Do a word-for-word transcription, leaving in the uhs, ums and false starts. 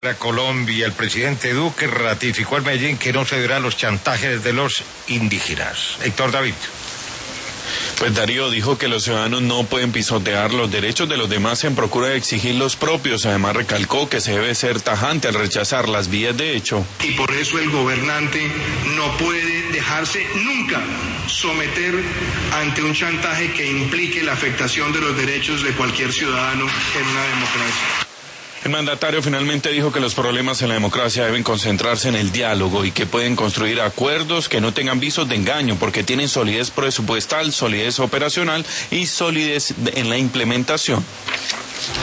Colombia, el presidente Duque ratificó en Medellín que no cederá a los chantajes de los indígenas. Héctor David. Pues Darío dijo que los ciudadanos no pueden pisotear los derechos de los demás en procura de exigir los propios. Además recalcó que se debe ser tajante al rechazar las vías de hecho. Y por eso el gobernante no puede dejarse nunca someter ante un chantaje que implique la afectación de los derechos de cualquier ciudadano en una democracia. El mandatario finalmente dijo que los problemas en la democracia deben concentrarse en el diálogo y que pueden construir acuerdos que no tengan visos de engaño porque tienen solidez presupuestal, solidez operacional y solidez en la implementación.